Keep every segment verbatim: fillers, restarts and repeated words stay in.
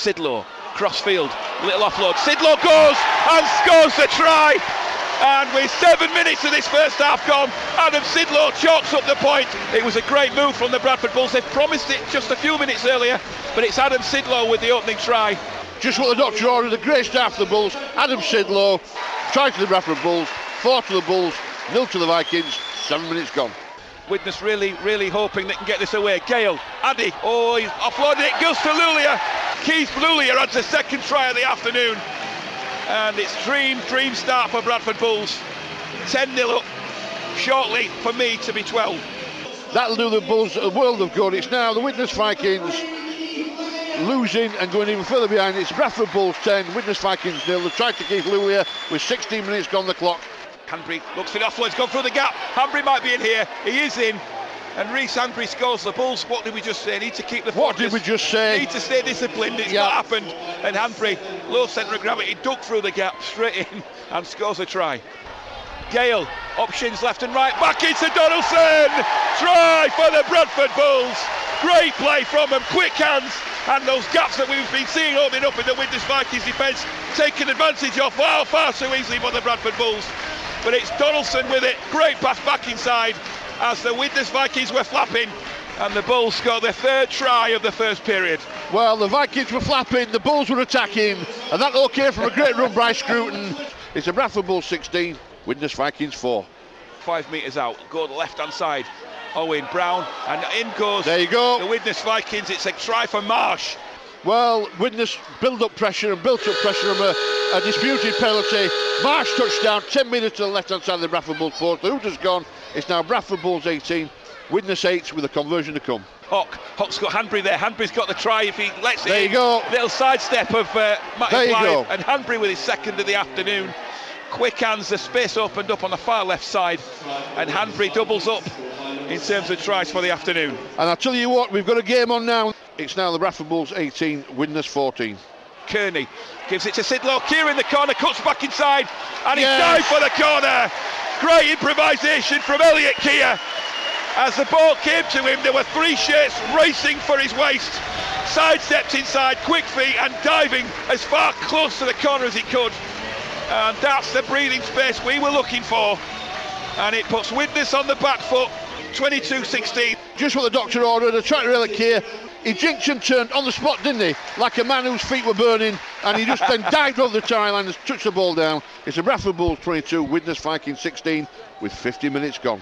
Sidlow, crossfield, little offload. Sidlow goes and scores the try. And with seven minutes of this first half gone, Adam Sidlow chalks up the point. It was a great move from the Bradford Bulls. They've promised it just a few minutes earlier, but it's Adam Sidlow with the opening try. Just what the doctor ordered, a great start for the Bulls. Adam Sidlow, try to the Bradford Bulls, four to the Bulls, nil to the Vikings, seven minutes gone. Widnes really, really hoping they can get this away. Gale, Addy, oh, he's offloaded it, goes to Lulia. Keith Lulia adds a second try of the afternoon. And it's dream, dream start for Bradford Bulls. ten nil up, shortly for me to be twelve. That'll do the Bulls a world of good. It's now the Widnes Vikings losing and going even further behind. It's Bradford Bulls ten, Widnes Vikings nil. They've tried to keep Lulia with sixteen minutes gone the clock. Hanbury looks for the offload, gone through the gap. Hanbury might be in here, he is in. And Reece Hanbury scores. The Bulls, what did we just say? Need to keep the focus. What did we just say? Need to stay disciplined. It's yeah. not happened. And Hanbury, low centre of gravity, ducked through the gap, straight in, and scores a try. Gale, options left and right, back into Donaldson. Try for the Bradford Bulls. Great play from them, quick hands, and those gaps that we've been seeing opening up in the Widnes Vikings defence, taken advantage of far, far too easily by the Bradford Bulls. But it's Donaldson with it. Great pass back inside as the Widnes Vikings were flapping, and the Bulls scored their third try of the first period. Well, the Vikings were flapping, the Bulls were attacking, and that all came from a great run by Scruton. It's a Bradford Bulls sixteen, Widnes Vikings four. Five metres out, go to the left hand side. Owen Brown, and in goes there you go. the Widnes Vikings. It's a try for Marsh. Well, Widnes build up pressure and built up pressure on a, a disputed penalty. Marsh touchdown, ten metres to the left hand side of the Bradford Bulls four. The Hooters gone. It's now Bradford Bulls eighteen, Widnes eight with a conversion to come. Hawk, Hawk's got Hanbury there. Hanbury's got the try if he lets it. There you go. Little sidestep of uh, Matty There you Blythe, go. and Hanbury with his second of the afternoon. Quick hands, the space opened up on the far left side, and Hanbury doubles up in terms of tries for the afternoon. And I'll tell you what, we've got a game on now. It's now the Bradford Bulls eighteen, Widnes fourteen. Kearney gives it to Sidlow. Keir in the corner, cuts back inside, and he Yes. dived for the corner. Great improvisation from Elliot Keir. As the ball came to him, there were three shirts racing for his waist. Sidestepped inside, quick feet, and diving as far close to the corner as he could. And that's the breathing space we were looking for. And it puts Widnes on the back foot, twenty-two sixteen. Just what the doctor ordered, a try to Elliot Keir. He jinked and turned on the spot, didn't he? Like a man whose feet were burning, and he just then dived over the try line and touched the ball down. It's a Bradford Bulls twenty-two, Widnes Vikings sixteen, with fifty minutes gone.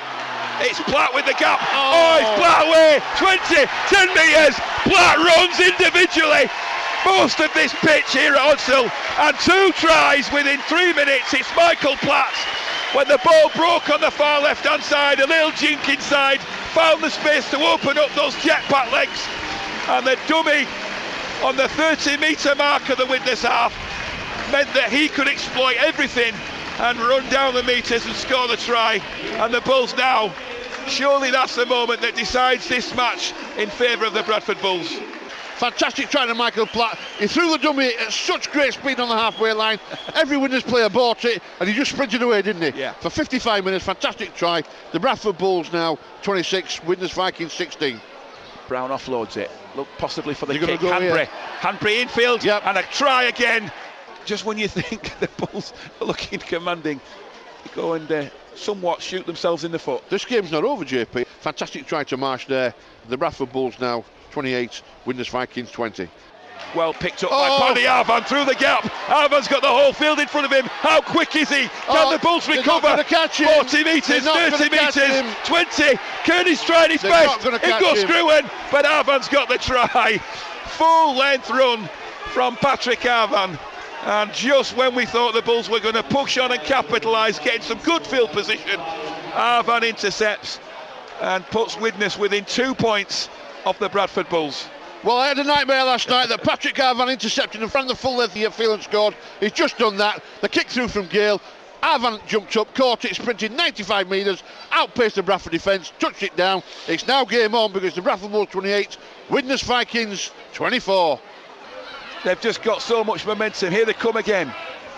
It's Platt with the gap. Oh, oh it's Platt away. twenty, ten metres. Platt runs individually most of this pitch here at Odsal, and two tries within three minutes. It's Michael Platt. When the ball broke on the far left hand side, a little jink inside, found the space to open up those jetpack legs, and the dummy on the thirty metre mark of the Widnes half meant that he could exploit everything and run down the metres and score the try. And the Bulls now, surely that's the moment that decides this match in favour of the Bradford Bulls. Fantastic try to Michael Platt. He threw the dummy at such great speed on the halfway line. Every Widnes player bought it, and he just sprinted away, didn't he? Yeah. For fifty-five minutes, fantastic try. The Bradford Bulls now twenty-six, Widnes Vikings sixteen. Brown offloads it. Look possibly for the You're kick. go Hanbury. here. Hanbury infield, Yep. and a try again. Just when you think the Bulls are looking commanding, they go and uh, somewhat shoot themselves in the foot. This game's not over, J P. Fantastic try to Marsh there. The Bradford Bulls now twenty-eight, Widnes Vikings twenty. Well picked up Oh. by Paddy Arvan through the gap. Arvan's got the whole field in front of him. How quick is he? Can Oh, the Bulls they're recover? not gonna catch him. forty metres, They're not thirty gonna catch metres, him. twenty. Kearney's trying his They're best. not gonna It catch goes him. Screwen, but Arvan's got the try. Full length run from Patrick Arvan. And just when we thought the Bulls were going to push on and capitalise, getting some good field position, Arvan intercepts and puts Widnes within two points of the Bradford Bulls. Well, I had a nightmare last night that Patrick Arvan intercepted in front of the full length of the field and scored. He's just done that. The kick through from Gale. Arvan jumped up, caught it, sprinted ninety-five metres, outpaced the Bradford defence, touched it down. It's now game on because the Bradford Bulls twenty-eight, Widnes Vikings twenty-four. They've just got so much momentum. Here they come again.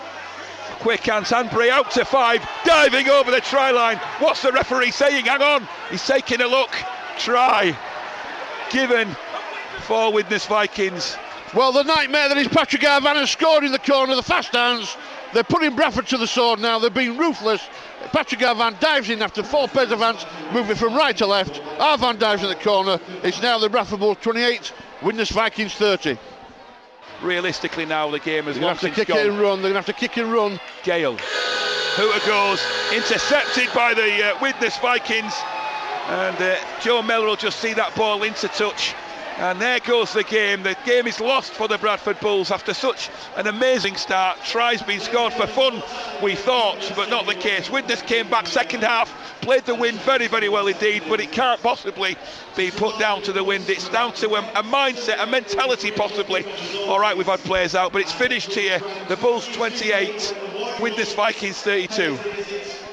Quick hands, Hanbury out to five, diving over the try line. What's the referee saying? Hang on, he's taking a look. Try given for Widnes Vikings. Well, the nightmare that is Patrick Arvan has scored in the corner, the fast hands. They're putting Bradford to the sword now. They're being ruthless. Patrick Arvan dives in after four pairs of hands, moving from right to left. Arvan dives in the corner. It's now the Bradford Bulls twenty-eight, Widnes Vikings thirty. Realistically now the game has They're going to have to kick it and run. They're going to have to kick and run. Gale. Hooter goes, intercepted by the uh, Widnes Vikings. And uh, Joe Mellor will just see that ball into touch. And there goes the game. The game is lost for the Bradford Bulls after such an amazing start. Tries being scored for fun, we thought, but not the case. Widnes came back second half, played the wind very, very well indeed, but it can't possibly be put down to the wind. It's down to a, a mindset, a mentality possibly. All right, we've had players out, but it's finished here. The Bulls twenty-eight, Widnes Vikings thirty-two.